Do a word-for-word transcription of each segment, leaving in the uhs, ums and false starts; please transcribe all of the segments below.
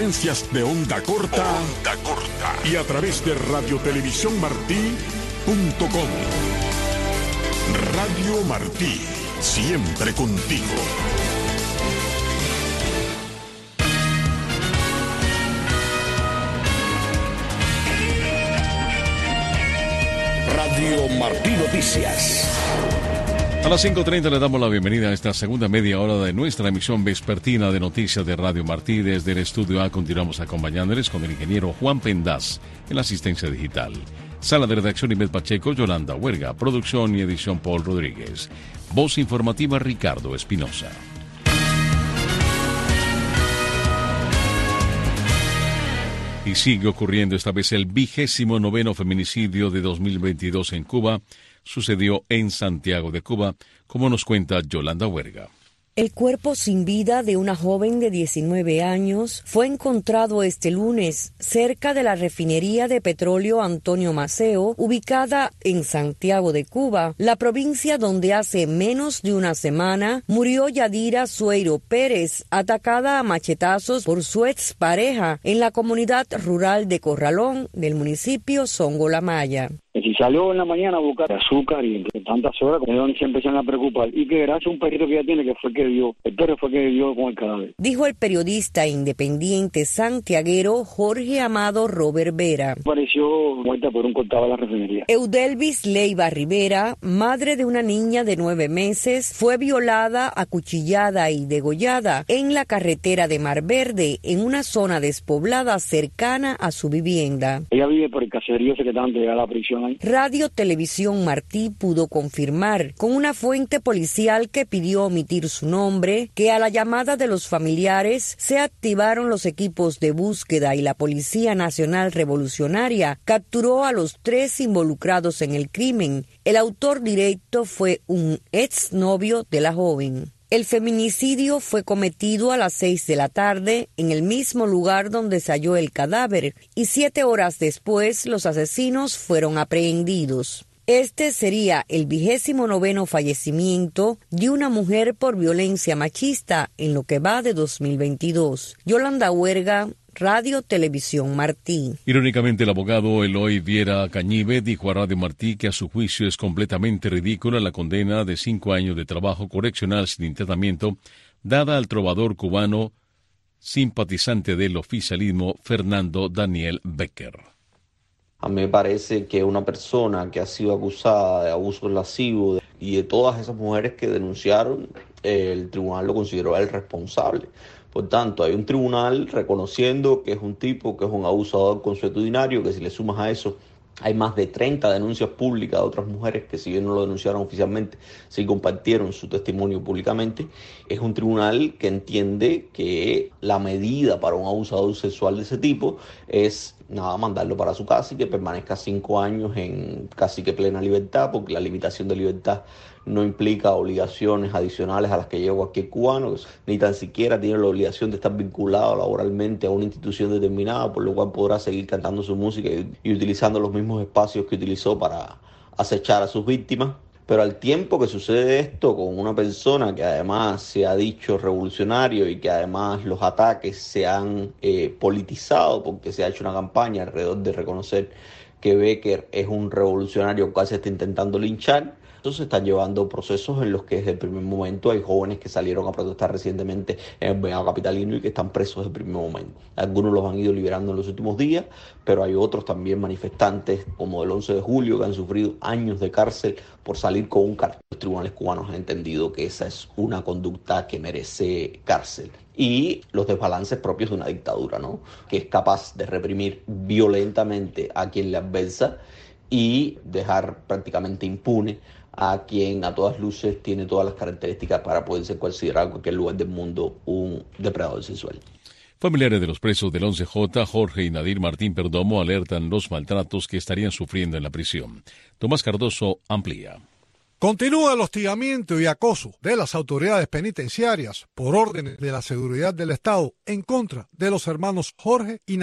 frecuencias de onda corta, onda corta y a través de radiotelevisión martí punto com. Radio Martí, siempre contigo. Radio Martí Noticias. A las cinco treinta le damos la bienvenida a esta segunda media hora de nuestra emisión vespertina de noticias de Radio Martí. Desde el estudio A continuamos acompañándoles con el ingeniero Juan Pendaz en la asistencia digital. Sala de redacción Ivette Pacheco, Yolanda Huerga. Producción y edición Paul Rodríguez. Voz informativa Ricardo Espinosa. Y sigue ocurriendo esta vez el vigésimo noveno feminicidio de dos mil veintidós en Cuba. Sucedió en Santiago de Cuba, como nos cuenta Yolanda Huerga. El cuerpo sin vida de una joven de diecinueve años fue encontrado este lunes cerca de la refinería de petróleo Antonio Maceo, ubicada en Santiago de Cuba, la provincia donde hace menos de una semana murió Yadira Sueiro Pérez, atacada a machetazos por su expareja en la comunidad rural de Corralón del municipio Songo La Maya. Que si salió en la mañana a buscar azúcar y en tantas horas, como se empezaron a preocupar, y que gracias a un perrito que ella tiene que fue que dio, el perro fue que dio con el cadáver. Dijo el periodista independiente santiaguero Jorge Amado Robert Vera. Apareció muerta por un cortado de la refinería. Eudelvis Leiva Rivera, madre de una niña de nueve meses, fue violada, acuchillada y degollada en la carretera de Mar Verde, en una zona despoblada cercana a su vivienda. Ella vive por el caserío ese que estaban de llegar a la prisión. Radio Televisión Martí pudo confirmar con una fuente policial que pidió omitir su nombre que a la llamada de los familiares se activaron los equipos de búsqueda y la Policía Nacional Revolucionaria capturó a los tres involucrados en el crimen. El autor directo fue un exnovio de la joven. El feminicidio fue cometido a las seis de la tarde en el mismo lugar donde se halló el cadáver y siete horas después los asesinos fueron aprehendidos. Este sería el vigésimo noveno fallecimiento de una mujer por violencia machista en lo que va de dos mil veintidós. Yolanda Huerga, Radio Televisión Martí. Irónicamente, el abogado Eloy Viera Cañive dijo a Radio Martí que a su juicio es completamente ridícula la condena de cinco años de trabajo correccional sin internamiento dada al trovador cubano simpatizante del oficialismo Fernando Daniel Becker. A mí me parece que una persona que ha sido acusada de abuso lascivo y de todas esas mujeres que denunciaron, el tribunal lo consideró el responsable. Por tanto, hay un tribunal reconociendo que es un tipo, que es un abusador consuetudinario, que si le sumas a eso, hay más de treinta denuncias públicas de otras mujeres que si bien no lo denunciaron oficialmente, sí compartieron su testimonio públicamente. Es un tribunal que entiende que la medida para un abusador sexual de ese tipo es nada, mandarlo para su casa y que permanezca cinco años en casi que plena libertad, porque la limitación de libertad no implica obligaciones adicionales a las que lleva cualquier cubano, ni tan siquiera tiene la obligación de estar vinculado laboralmente a una institución determinada, por lo cual podrá seguir cantando su música y, y utilizando los mismos espacios que utilizó para acechar a sus víctimas. Pero al tiempo que sucede esto con una persona que además se ha dicho revolucionario y que además los ataques se han eh, politizado porque se ha hecho una campaña alrededor de reconocer que Becker es un revolucionario que casi está intentando linchar, entonces se están llevando procesos en los que desde el primer momento hay jóvenes que salieron a protestar recientemente en el Venado Capitalino y que están presos desde el primer momento. Algunos los han ido liberando en los últimos días, pero hay otros también manifestantes como el once de julio que han sufrido años de cárcel por salir con un cartel. Los tribunales cubanos han entendido que esa es una conducta que merece cárcel. Y los desbalances propios de una dictadura, ¿no? Que es capaz de reprimir violentamente a quien le adversa y dejar prácticamente impune a quien a todas luces tiene todas las características para poder ser considerado en cualquier lugar del mundo un depredador sexual. Familiares de los presos del once J, Jorge y Nadir Martín Perdomo, alertan los maltratos que estarían sufriendo en la prisión. Tomás Cardoso amplía. Continúa el hostigamiento y acoso de las autoridades penitenciarias por órdenes de la seguridad del Estado en contra de los hermanos Jorge y Nadir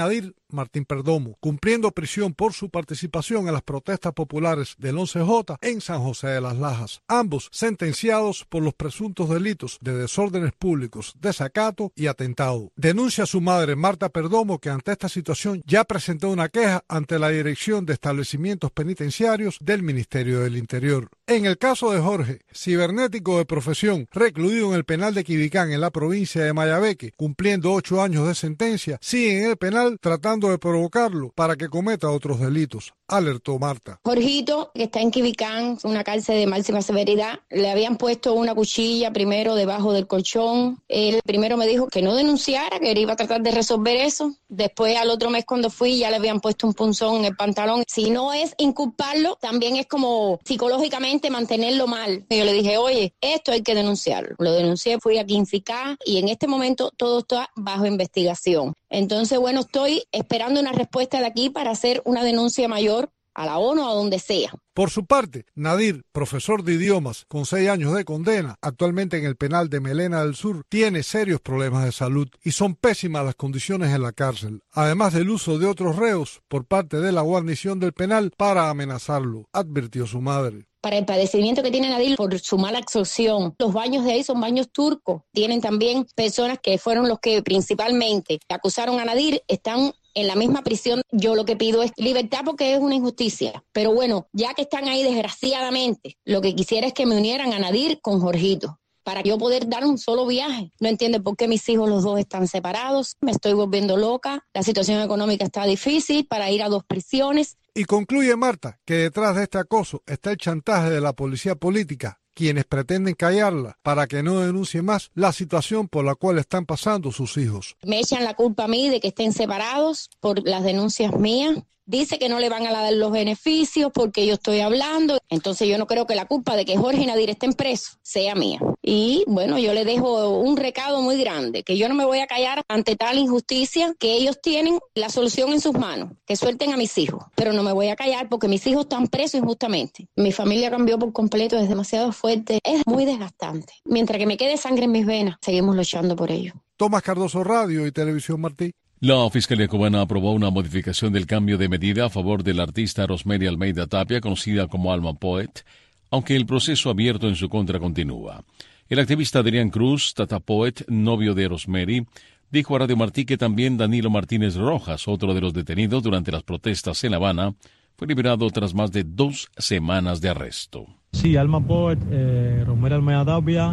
Martín Perdomo, cumpliendo prisión por su participación en las protestas populares del once J en San José de las Lajas. Ambos sentenciados por los presuntos delitos de desórdenes públicos, desacato y atentado. Denuncia a su madre, Marta Perdomo, que ante esta situación ya presentó una queja ante la Dirección de Establecimientos Penitenciarios del Ministerio del Interior. En el caso de Jorge, cibernético de profesión, recluido en el penal de Quibicán en la provincia de Mayabeque, cumpliendo ocho años de sentencia, sigue en el penal tratando de provocarlo para que cometa otros delitos, alertó Marta. Jorgito, que está en Quibicán, una cárcel de máxima severidad, le habían puesto una cuchilla primero debajo del colchón. Él primero me dijo que no denunciara, que él iba a tratar de resolver eso. Después, al otro mes cuando fui, ya le habían puesto un punzón en el pantalón. Si no es inculparlo, también es como psicológicamente mantenerlo mal. Yo le dije, oye, esto hay que denunciarlo. Lo denuncié, fui a Quinficá y en este momento todo está bajo investigación. Entonces, bueno, estoy esperando una respuesta de aquí para hacer una denuncia mayor a la ONU o a donde sea. Por su parte, Nadir, profesor de idiomas con seis años de condena, actualmente en el penal de Melena del Sur, tiene serios problemas de salud y son pésimas las condiciones en la cárcel, además del uso de otros reos por parte de la guarnición del penal para amenazarlo, advirtió su madre. Para el padecimiento que tiene Nadir por su mala absorción. Los baños de ahí son baños turcos. Tienen también personas que fueron los que principalmente acusaron a Nadir, están en la misma prisión. Yo lo que pido es libertad porque es una injusticia. Pero bueno, ya que están ahí desgraciadamente, lo que quisiera es que me unieran a Nadir con Jorgito, para yo poder dar un solo viaje. No entiendo por qué mis hijos los dos están separados. Me estoy volviendo loca. La situación económica está difícil para ir a dos prisiones. Y concluye Marta que detrás de este acoso está el chantaje de la policía política, quienes pretenden callarla para que no denuncie más la situación por la cual están pasando sus hijos. Me echan la culpa a mí de que estén separados por las denuncias mías. Dice que no le van a dar los beneficios porque yo estoy hablando. Entonces yo no creo que la culpa de que Jorge y Nadir estén presos sea mía. Y bueno, yo le dejo un recado muy grande, que yo no me voy a callar ante tal injusticia, que ellos tienen la solución en sus manos, que suelten a mis hijos. Pero no me voy a callar porque mis hijos están presos injustamente. Mi familia cambió por completo, es demasiado fuerte, es muy desgastante. Mientras que me quede sangre en mis venas, seguimos luchando por ello. Tomás Cardoso, Radio y Televisión Martí. La Fiscalía cubana aprobó una modificación del cambio de medida a favor del artista Rosemary Almeida Tapia, conocida como Alma Poet, aunque el proceso abierto en su contra continúa. El activista Adrián Cruz, Tata Poet, novio de Rosemary, dijo a Radio Martí que también Danilo Martínez Rojas, otro de los detenidos durante las protestas en La Habana, fue liberado tras más de dos semanas de arresto. Sí, Alma Poet, eh, Rosemary Almeida Tapia,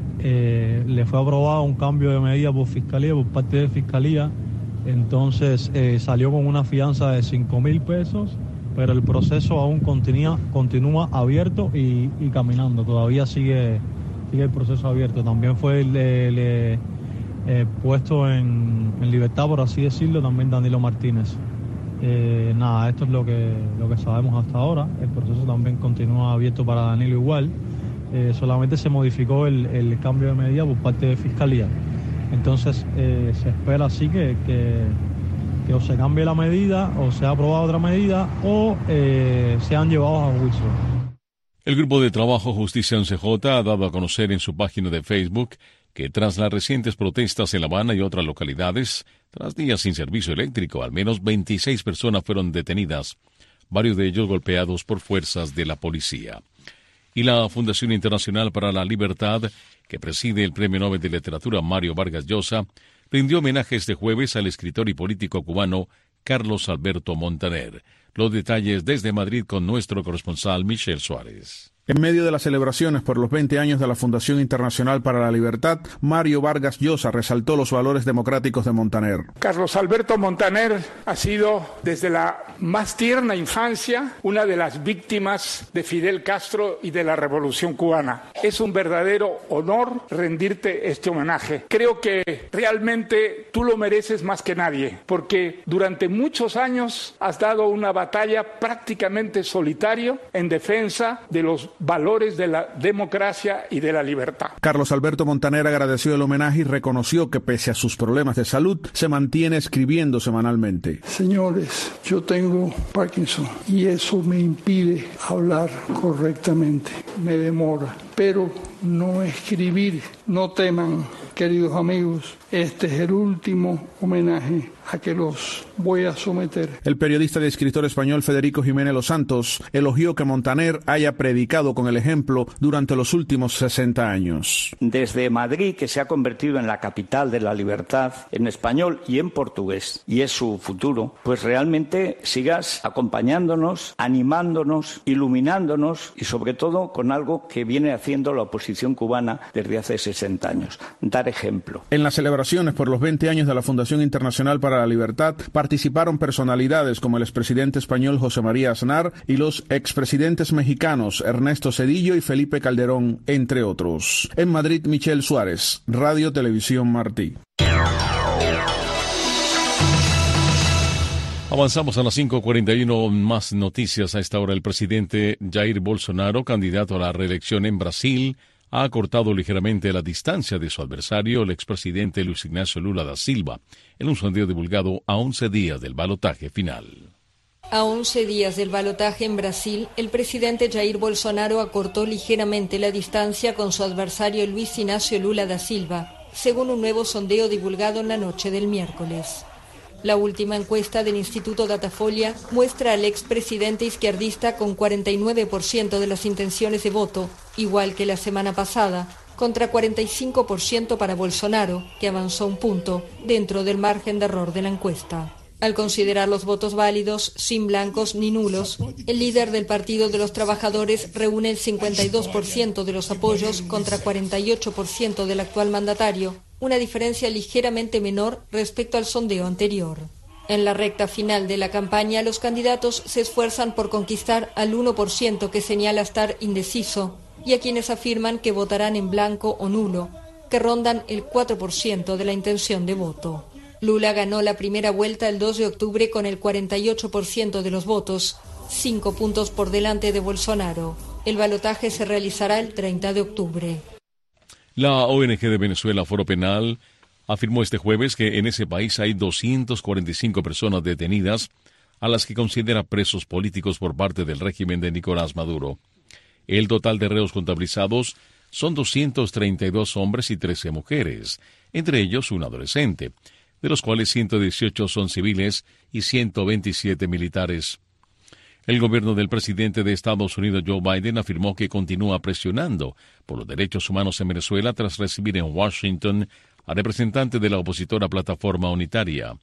eh, le fue aprobado un cambio de medida por Fiscalía, por parte de Fiscalía. Entonces eh, salió con una fianza de cinco mil pesos, pero el proceso aún continúa, continúa abierto y, y caminando. Todavía sigue, sigue el proceso abierto. También fue le, le, eh, puesto en, en libertad, por así decirlo, también Danilo Martínez. Eh, nada, esto es lo que, lo que sabemos hasta ahora. El proceso también continúa abierto para Danilo igual. Eh, solamente se modificó el, el cambio de medida por parte de Fiscalía. Entonces eh, se espera así que, que, que o se cambie la medida o sea aprobada otra medida o eh, sean llevados a juicio. El Grupo de Trabajo Justicia once J ha dado a conocer en su página de Facebook que tras las recientes protestas en La Habana y otras localidades, tras días sin servicio eléctrico, al menos veintiséis personas fueron detenidas, varios de ellos golpeados por fuerzas de la policía. Y la Fundación Internacional para la Libertad, que preside el Premio Nobel de Literatura Mario Vargas Llosa, rindió homenaje este jueves al escritor y político cubano Carlos Alberto Montaner. Los detalles desde Madrid con nuestro corresponsal Michel Suárez. En medio de las celebraciones por los veinte años de la Fundación Internacional para la Libertad, Mario Vargas Llosa resaltó los valores democráticos de Montaner. Carlos Alberto Montaner ha sido, desde la más tierna infancia, una de las víctimas de Fidel Castro y de la Revolución Cubana. Es un verdadero honor rendirte este homenaje. Creo que realmente tú lo mereces más que nadie, porque durante muchos años has dado una batalla prácticamente solitario en defensa de los valores de la democracia y de la libertad. Carlos Alberto Montaner agradeció el homenaje y reconoció que pese a sus problemas de salud, se mantiene escribiendo semanalmente. Señores, yo tengo Parkinson y eso me impide hablar correctamente, me demora, pero no escribir. No teman, queridos amigos, este es el último homenaje a que los voy a someter. El periodista y escritor español Federico Jiménez Los Santos elogió que Montaner haya predicado con el ejemplo durante los últimos sesenta años. Desde Madrid, que se ha convertido en la capital de la libertad en español y en portugués, y es su futuro, pues realmente sigas acompañándonos, animándonos, iluminándonos y sobre todo con algo que viene haciendo la oposición cubana desde hace sesenta años, dar ejemplo. En las celebraciones por los veinte años de la Fundación Internacional para la Libertad participaron personalidades como el expresidente español José María Aznar y los expresidentes mexicanos Ernesto Zedillo y Felipe Calderón, entre otros. En Madrid, Michelle Suárez, Radio Televisión Martí. Avanzamos a las cinco cuarenta y uno, más noticias a esta hora. El presidente Jair Bolsonaro, candidato a la reelección en Brasil, ha acortado ligeramente la distancia de su adversario, el expresidente Luis Ignacio Lula da Silva, en un sondeo divulgado a once días del balotaje final. A once días del balotaje en Brasil, el presidente Jair Bolsonaro acortó ligeramente la distancia con su adversario Luis Ignacio Lula da Silva, según un nuevo sondeo divulgado en la noche del miércoles. La última encuesta del Instituto Datafolia muestra al expresidente izquierdista con cuarenta y nueve por ciento de las intenciones de voto, igual que la semana pasada, contra cuarenta y cinco por ciento para Bolsonaro, que avanzó un punto dentro del margen de error de la encuesta. Al considerar los votos válidos, sin blancos ni nulos, el líder del Partido de los Trabajadores reúne el cincuenta y dos por ciento de los apoyos contra cuarenta y ocho por ciento del actual mandatario, una diferencia ligeramente menor respecto al sondeo anterior. En la recta final de la campaña, los candidatos se esfuerzan por conquistar al uno por ciento que señala estar indeciso y a quienes afirman que votarán en blanco o nulo, que rondan el cuatro por ciento de la intención de voto. Lula ganó la primera vuelta el dos de octubre con el cuarenta y ocho por ciento de los votos, cinco puntos por delante de Bolsonaro. El balotaje se realizará el treinta de octubre. La O N G de Venezuela Foro Penal afirmó este jueves que en ese país hay doscientas cuarenta y cinco personas detenidas a las que considera presos políticos por parte del régimen de Nicolás Maduro. El total de reos contabilizados son doscientos treinta y dos hombres y trece mujeres, entre ellos un adolescente, de los cuales ciento dieciocho son civiles y ciento veintisiete militares. El gobierno del presidente de Estados Unidos, Joe Biden, afirmó que continúa presionando por los derechos humanos en Venezuela tras recibir en Washington a representantes de la opositora Plataforma Unitaria.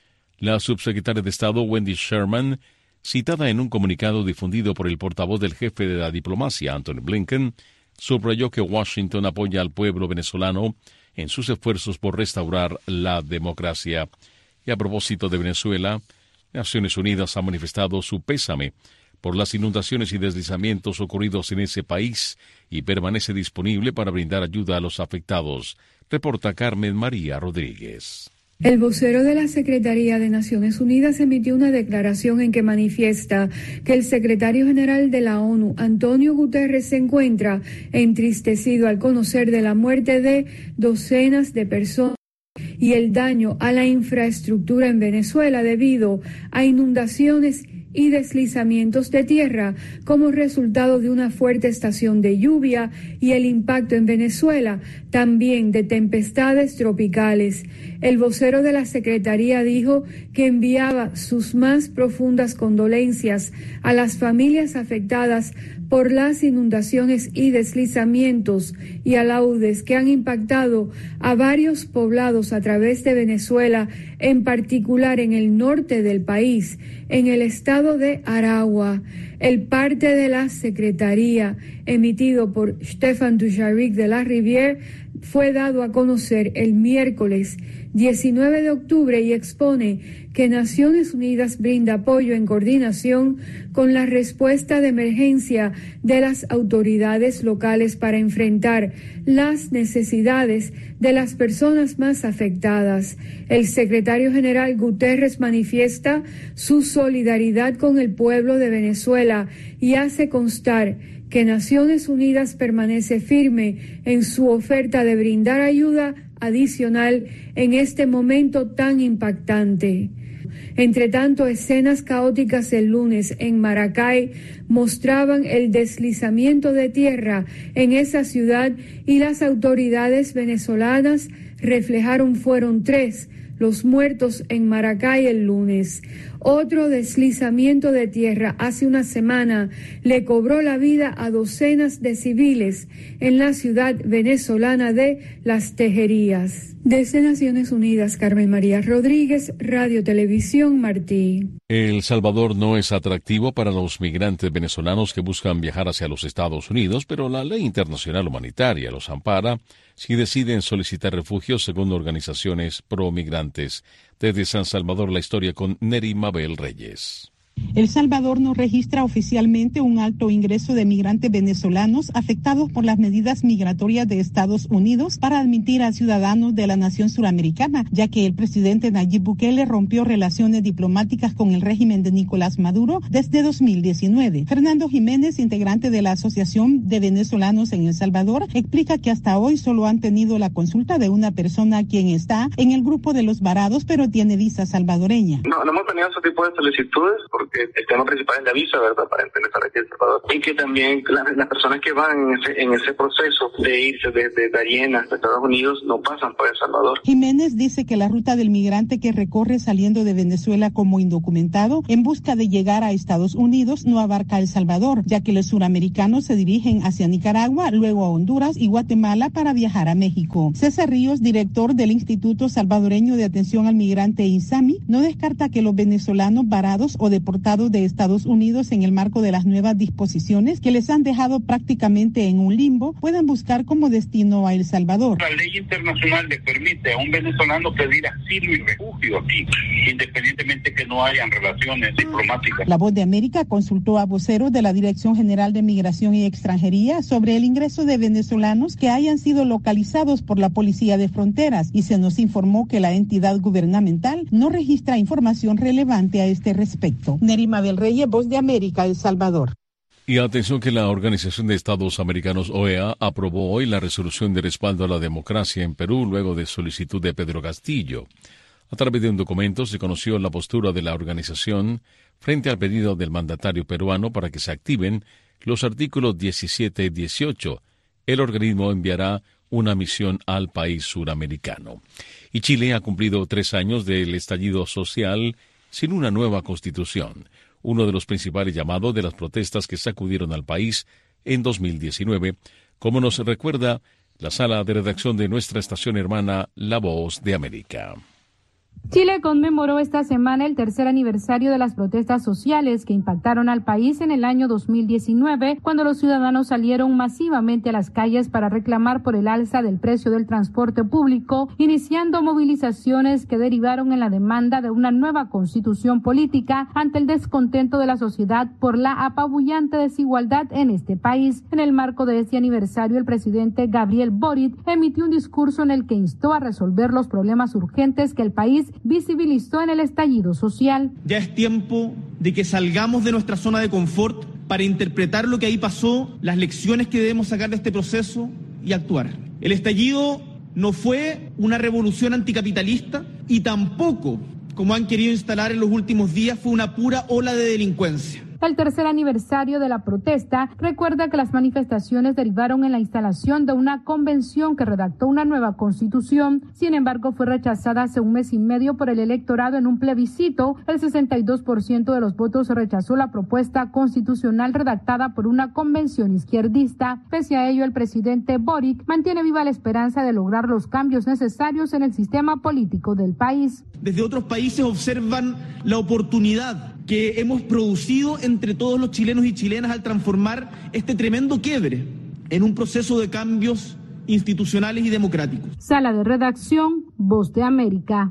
La subsecretaria de Estado, Wendy Sherman, citada en un comunicado difundido por el portavoz del jefe de la diplomacia, Antony Blinken, subrayó que Washington apoya al pueblo venezolano en sus esfuerzos por restaurar la democracia. Y a propósito de Venezuela, Naciones Unidas ha manifestado su pésame por las inundaciones y deslizamientos ocurridos en ese país y permanece disponible para brindar ayuda a los afectados. Reporta Carmen María Rodríguez. El vocero de la Secretaría de Naciones Unidas emitió una declaración en que manifiesta que el secretario general de la ONU, Antonio Guterres, se encuentra entristecido al conocer de la muerte de docenas de personas y el daño a la infraestructura en Venezuela debido a inundaciones y deslizamientos de tierra como resultado de una fuerte estación de lluvia y el impacto en Venezuela también de tempestades tropicales. El vocero de la Secretaría dijo que enviaba sus más profundas condolencias a las familias afectadas por las inundaciones y deslizamientos y alaudes que han impactado a varios poblados a través de Venezuela, en particular en el norte del país, en el estado de Aragua. El parte de la Secretaría, emitido por Stéphane Dujarric de la Rivière, fue dado a conocer el miércoles diecinueve de octubre y expone que Naciones Unidas brinda apoyo en coordinación con la respuesta de emergencia de las autoridades locales para enfrentar las necesidades de las personas más afectadas. El secretario general Guterres manifiesta su solidaridad con el pueblo de Venezuela y hace constar que Naciones Unidas permanece firme en su oferta de brindar ayuda adicional en este momento tan impactante. Entre tanto, escenas caóticas el lunes en Maracay mostraban el deslizamiento de tierra en esa ciudad y las autoridades venezolanas reflejaron fueron tres los muertos en Maracay el lunes. Otro deslizamiento de tierra hace una semana le cobró la vida a docenas de civiles en la ciudad venezolana de Las Tejerías. Desde Naciones Unidas, Carmen María Rodríguez, Radio Televisión Martí. El Salvador no es atractivo para los migrantes venezolanos que buscan viajar hacia los Estados Unidos, pero la ley internacional humanitaria los ampara si deciden solicitar refugio según organizaciones pro-migrantes. Desde San Salvador, la historia con Neri Mabel Reyes. El Salvador no registra oficialmente un alto ingreso de migrantes venezolanos afectados por las medidas migratorias de Estados Unidos para admitir a ciudadanos de la nación suramericana, ya que el presidente Nayib Bukele rompió relaciones diplomáticas con el régimen de Nicolás Maduro desde dos mil diecinueve. Fernando Jiménez, integrante de la Asociación de Venezolanos en El Salvador, explica que hasta hoy solo han tenido la consulta de una persona quien está en el grupo de los varados, pero tiene visa salvadoreña. No, no hemos tenido ese tipo de solicitudes porque el tema principal es la visa, ¿verdad?, para ingresar aquí a El Salvador. Y que también la, las personas que van en ese, en ese proceso de irse desde Darien hasta Estados Unidos no pasan por El Salvador. Jiménez dice que la ruta del migrante que recorre saliendo de Venezuela como indocumentado en busca de llegar a Estados Unidos no abarca El Salvador, ya que los suramericanos se dirigen hacia Nicaragua, luego a Honduras y Guatemala para viajar a México. César Ríos, director del Instituto Salvadoreño de Atención al Migrante INSAMI, no descarta que los venezolanos varados o deportados de Estados Unidos en el marco de las nuevas disposiciones que les han dejado prácticamente en un limbo puedan buscar como destino a El Salvador. La ley internacional le permite a un venezolano pedir asilo y refugio aquí, independientemente que no hayan relaciones diplomáticas. La Voz de América consultó a voceros de la Dirección General de Migración y Extranjería sobre el ingreso de venezolanos que hayan sido localizados por la Policía de Fronteras y se nos informó que la entidad gubernamental no registra información relevante a este respecto. Neri Mabel Reyes, Voz de América, El Salvador. Y atención que la Organización de Estados Americanos, O E A, aprobó hoy la resolución de respaldo a la democracia en Perú luego de solicitud de Pedro Castillo. A través de un documento se conoció la postura de la organización frente al pedido del mandatario peruano para que se activen los artículos diecisiete y dieciocho. El organismo enviará una misión al país suramericano. Y Chile ha cumplido tres años del estallido social sin una nueva constitución, uno de los principales llamados de las protestas que sacudieron al país en dos mil diecinueve, como nos recuerda la sala de redacción de nuestra estación hermana La Voz de América. Chile conmemoró esta semana el tercer aniversario de las protestas sociales que impactaron al país en el año dos mil diecinueve, cuando los ciudadanos salieron masivamente a las calles para reclamar por el alza del precio del transporte público, iniciando movilizaciones que derivaron en la demanda de una nueva constitución política ante el descontento de la sociedad por la apabullante desigualdad en este país. En el marco de este aniversario, el presidente Gabriel Boric emitió un discurso en el que instó a resolver los problemas urgentes que el país visibilizó en el estallido social. Ya es tiempo de que salgamos de nuestra zona de confort para interpretar lo que ahí pasó, las lecciones que debemos sacar de este proceso y actuar. El estallido no fue una revolución anticapitalista y tampoco, como han querido instalar en los últimos días, fue una pura ola de delincuencia. El tercer aniversario de la protesta recuerda que las manifestaciones derivaron en la instalación de una convención que redactó una nueva constitución. Sin embargo, fue rechazada hace un mes y medio por el electorado en un plebiscito. El sesenta y dos por ciento de los votos rechazó la propuesta constitucional redactada por una convención izquierdista. Pese a ello, el presidente Boric mantiene viva la esperanza de lograr los cambios necesarios en el sistema político del país. Desde otros países observan la oportunidad que hemos producido entre todos los chilenos y chilenas al transformar este tremendo quiebre en un proceso de cambios institucionales y democráticos. Sala de redacción, Voz de América.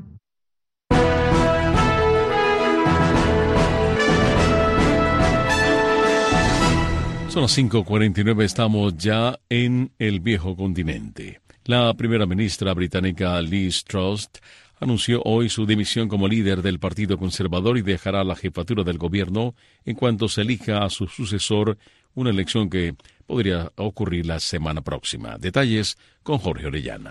Son las cinco cuarenta y nueve, estamos ya en el viejo continente. La primera ministra británica Liz Truss anunció hoy su dimisión como líder del Partido Conservador y dejará la jefatura del gobierno en cuanto se elija a su sucesor, una elección que podría ocurrir la semana próxima. Detalles con Jorge Orellana.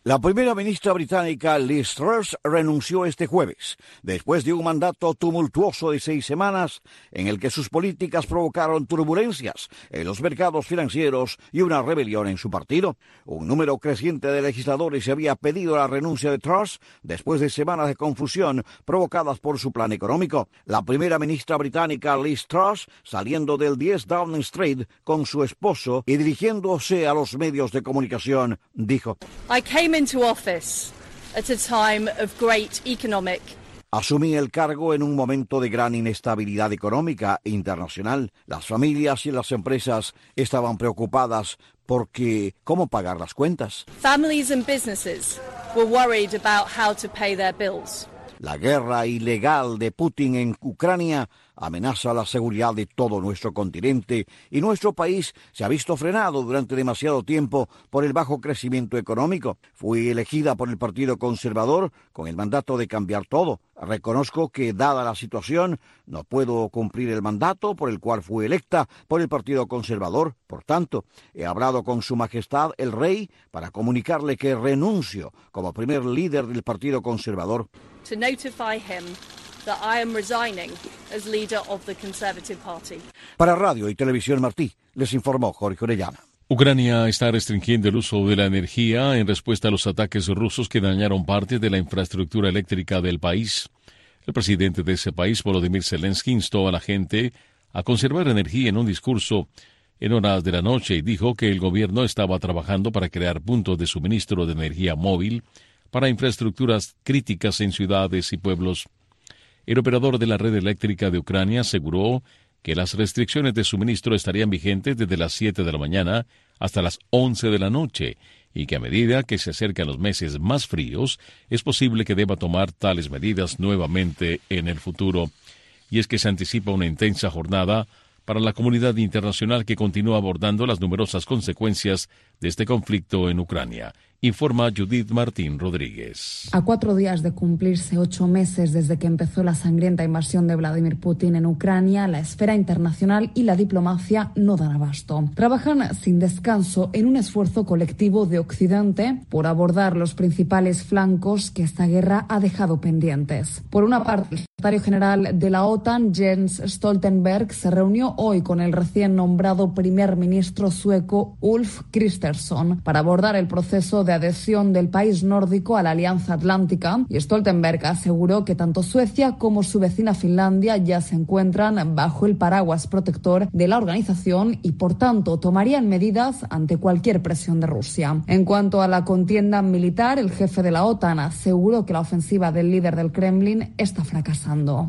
La primera ministra británica Liz Truss renunció este jueves, después de un mandato tumultuoso de seis semanas en el que sus políticas provocaron turbulencias en los mercados financieros y una rebelión en su partido. Un número creciente de legisladores había pedido la renuncia de Truss después de semanas de confusión provocadas por su plan económico. La primera ministra británica Liz Truss, saliendo del diez Downing Street con su esposo y dirigiéndose a los medios de comunicación, dijo: I came into office at a time of great economic. Asumí el cargo en un momento de gran inestabilidad económica internacional. Las familias y las empresas estaban preocupadas porque cómo pagar las cuentas. Families and businesses were worried about how to pay their bills. La guerra ilegal de Putin en Ucrania amenaza la seguridad de todo nuestro continente y nuestro país se ha visto frenado durante demasiado tiempo por el bajo crecimiento económico. Fui elegida por el Partido Conservador con el mandato de cambiar todo. Reconozco que, dada la situación, no puedo cumplir el mandato por el cual fui electa por el Partido Conservador. Por tanto, he hablado con Su Majestad el Rey para comunicarle que renuncio como primer líder del Partido Conservador. To notify him that I am resigning as leader of the Conservative Party. Para Radio y Televisión Martí, les informó Jorge Orellana. Ucrania está restringiendo el uso de la energía en respuesta a los ataques rusos que dañaron parte de la infraestructura eléctrica del país. El presidente de ese país, Volodymyr Zelensky, instó a la gente a conservar energía en un discurso en horas de la noche y dijo que el gobierno estaba trabajando para crear puntos de suministro de energía móvil para infraestructuras críticas en ciudades y pueblos. El operador de la red eléctrica de Ucrania aseguró que las restricciones de suministro estarían vigentes desde las siete de la mañana hasta las once de la noche y que a medida que se acercan los meses más fríos es posible que deba tomar tales medidas nuevamente en el futuro. Y es que se anticipa una intensa jornada para la comunidad internacional que continúa abordando las numerosas consecuencias de este conflicto en Ucrania. Informa Judith Martín Rodríguez. A cuatro días de cumplirse ocho meses desde que empezó la sangrienta invasión de Vladimir Putin en Ucrania, la esfera internacional y la diplomacia no dan abasto. Trabajan sin descanso en un esfuerzo colectivo de Occidente por abordar los principales flancos que esta guerra ha dejado pendientes. Por una parte, el secretario general de la OTAN, Jens Stoltenberg, se reunió hoy con el recién nombrado primer ministro sueco Ulf Kristersson para abordar el proceso de adhesión del país nórdico a la Alianza Atlántica, y Stoltenberg aseguró que tanto Suecia como su vecina Finlandia ya se encuentran bajo el paraguas protector de la organización y por tanto tomarían medidas ante cualquier presión de Rusia. En cuanto a la contienda militar, el jefe de la OTAN aseguró que la ofensiva del líder del Kremlin está fracasando.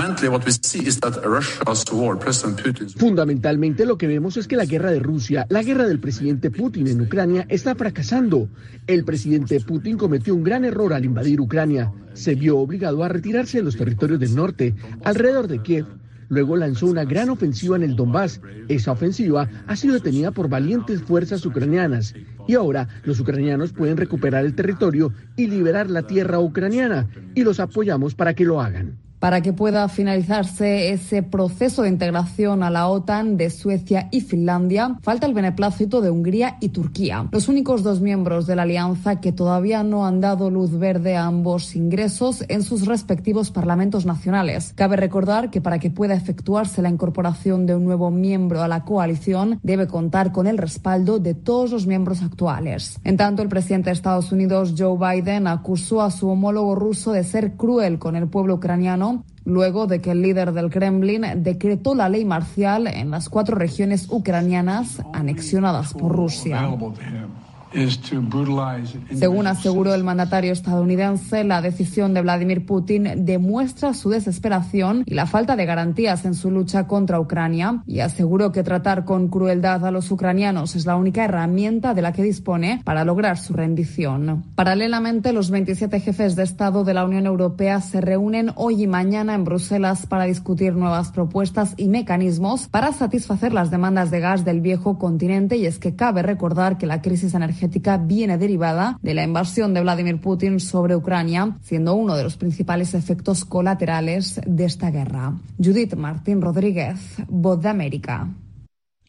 Fundamentalmente lo que vemos es que la guerra de Rusia, la guerra del presidente Putin en Ucrania, está fracasando. El presidente Putin cometió un gran error al invadir Ucrania. Se vio obligado a retirarse de los territorios del norte, alrededor de Kiev. Luego lanzó una gran ofensiva en el Donbass. Esa ofensiva ha sido detenida por valientes fuerzas ucranianas. Y ahora los ucranianos pueden recuperar el territorio y liberar la tierra ucraniana. Y los apoyamos para que lo hagan. Para que pueda finalizarse ese proceso de integración a la OTAN de Suecia y Finlandia, falta el beneplácito de Hungría y Turquía, los únicos dos miembros de la alianza que todavía no han dado luz verde a ambos ingresos en sus respectivos parlamentos nacionales. Cabe recordar que para que pueda efectuarse la incorporación de un nuevo miembro a la coalición, debe contar con el respaldo de todos los miembros actuales. En tanto, el presidente de Estados Unidos, Joe Biden, acusó a su homólogo ruso de ser cruel con el pueblo ucraniano, luego de que el líder del Kremlin decretó la ley marcial en las cuatro regiones ucranianas anexionadas por Rusia. Según aseguró el mandatario estadounidense, la decisión de Vladimir Putin demuestra su desesperación y la falta de garantías en su lucha contra Ucrania, y aseguró que tratar con crueldad a los ucranianos es la única herramienta de la que dispone para lograr su rendición. Paralelamente, los veintisiete jefes de Estado de la Unión Europea se reúnen hoy y mañana en Bruselas para discutir nuevas propuestas y mecanismos para satisfacer las demandas de gas del viejo continente, y es que cabe recordar que la crisis energética viene derivada de la invasión de Vladimir Putin sobre Ucrania, siendo uno de los principales efectos colaterales de esta guerra. Judith Martín Rodríguez, Voz de América.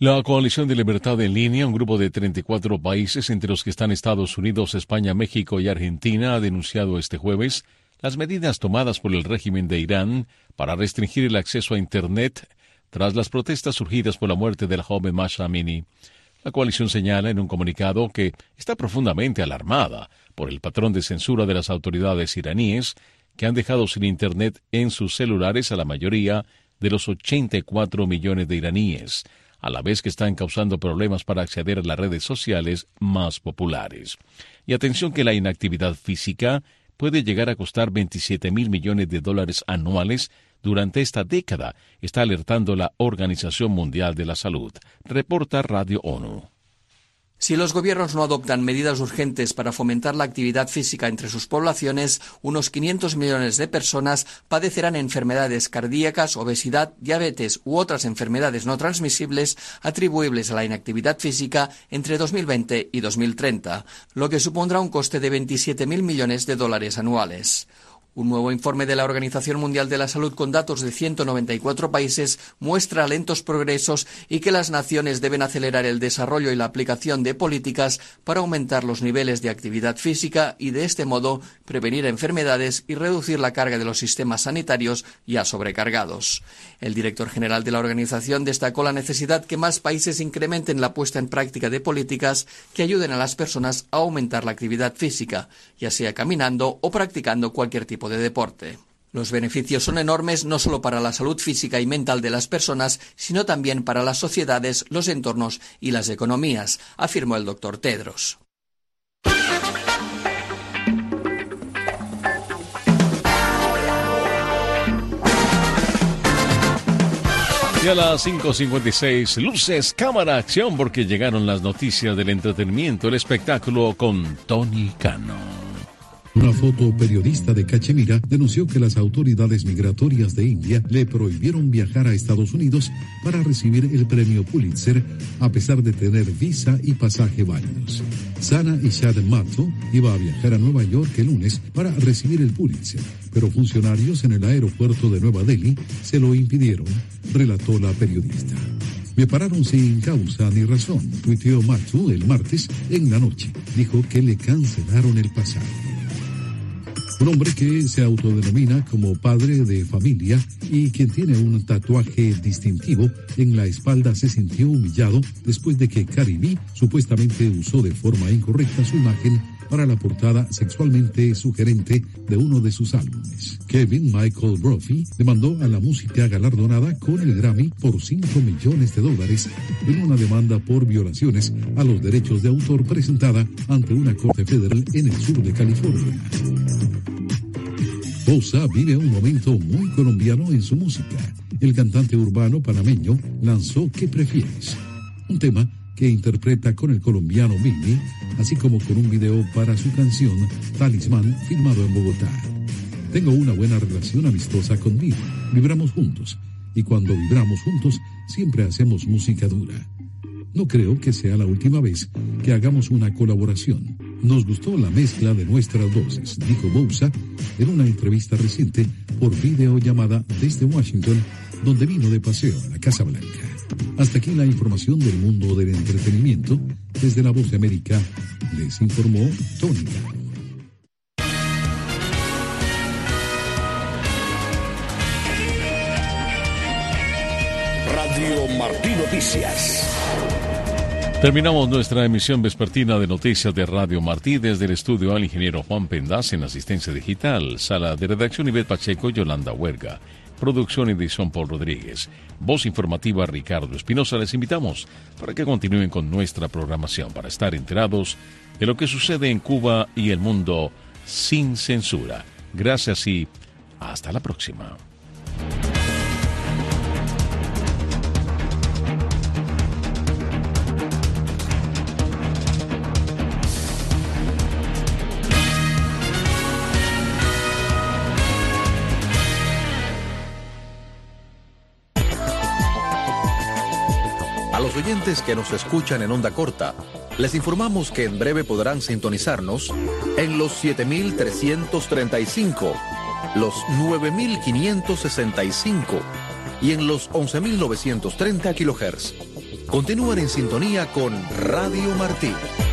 La Coalición de Libertad en Línea, un grupo de treinta y cuatro países, entre los que están Estados Unidos, España, México y Argentina, ha denunciado este jueves las medidas tomadas por el régimen de Irán para restringir el acceso a Internet tras las protestas surgidas por la muerte de la joven Mahsa Amini. La coalición señala en un comunicado que está profundamente alarmada por el patrón de censura de las autoridades iraníes que han dejado sin Internet en sus celulares a la mayoría de los ochenta y cuatro millones de iraníes, a la vez que están causando problemas para acceder a las redes sociales más populares. Y atención que la inactividad física puede llegar a costar veintisiete mil millones de dólares anuales durante esta década, está alertando la Organización Mundial de la Salud. Reporta Radio ONU. Si los gobiernos no adoptan medidas urgentes para fomentar la actividad física entre sus poblaciones, unos quinientos millones de personas padecerán enfermedades cardíacas, obesidad, diabetes u otras enfermedades no transmisibles atribuibles a la inactividad física entre dos mil veinte y dos mil treinta, lo que supondrá un coste de veintisiete mil millones de dólares anuales. Un nuevo informe de la Organización Mundial de la Salud con datos de ciento noventa y cuatro países muestra lentos progresos y que las naciones deben acelerar el desarrollo y la aplicación de políticas para aumentar los niveles de actividad física y de este modo prevenir enfermedades y reducir la carga de los sistemas sanitarios ya sobrecargados. El director general de la organización destacó la necesidad que más países incrementen la puesta en práctica de políticas que ayuden a las personas a aumentar la actividad física, ya sea caminando o practicando cualquier tipo de deporte. Los beneficios son enormes no solo para la salud física y mental de las personas, sino también para las sociedades, los entornos y las economías, afirmó el doctor Tedros. Y a las cinco cincuenta y seis, luces, cámara, acción, porque llegaron las noticias del entretenimiento, el espectáculo con Tony Cano. Una fotoperiodista de Cachemira denunció que las autoridades migratorias de India le prohibieron viajar a Estados Unidos para recibir el premio Pulitzer a pesar de tener visa y pasaje válidos. Sana Ishad Mato iba a viajar a Nueva York el lunes para recibir el Pulitzer, pero funcionarios en el aeropuerto de Nueva Delhi se lo impidieron, relató la periodista. Me pararon sin causa ni razón, tuiteó Mato el martes en la noche. Dijo que le cancelaron el pasaje. Un hombre que se autodenomina como padre de familia y quien tiene un tatuaje distintivo en la espalda se sintió humillado después de que Cardi B supuestamente usó de forma incorrecta su imagen para la portada sexualmente sugerente de uno de sus álbumes. Kevin Michael Brophy demandó a la música galardonada con el Grammy por cinco millones de dólares en una demanda por violaciones a los derechos de autor presentada ante una corte federal en el sur de California. Bosa vive un momento muy colombiano en su música. El cantante urbano panameño lanzó ¿Qué prefieres?, un tema que interpreta con el colombiano Mimi, así como con un video para su canción Talismán, filmado en Bogotá. Tengo una buena relación amistosa con Mimi, vibramos juntos, y cuando vibramos juntos siempre hacemos música dura. No creo que sea la última vez que hagamos una colaboración. Nos gustó la mezcla de nuestras voces, dijo Bosa en una entrevista reciente por videollamada desde Washington, donde vino de paseo a la Casa Blanca. Hasta aquí la información del mundo del entretenimiento. Desde La Voz de América les informó Tony Cano. Radio Martí Noticias. Terminamos nuestra emisión vespertina de noticias de Radio Martí. Desde el estudio al ingeniero Juan Pendaz en asistencia digital, sala de redacción Ivette Pacheco y Yolanda Huerga, producción y edición Paul Rodríguez, voz informativa Ricardo Espinosa. Les invitamos para que continúen con nuestra programación para estar enterados de lo que sucede en Cuba y el mundo sin censura. Gracias y hasta la próxima. A los oyentes que nos escuchan en onda corta, les informamos que en breve podrán sintonizarnos en los siete mil trescientos treinta y cinco, los nueve mil quinientos sesenta y cinco y en los once mil novecientos treinta kilohertz. Continúan en sintonía con Radio Martí.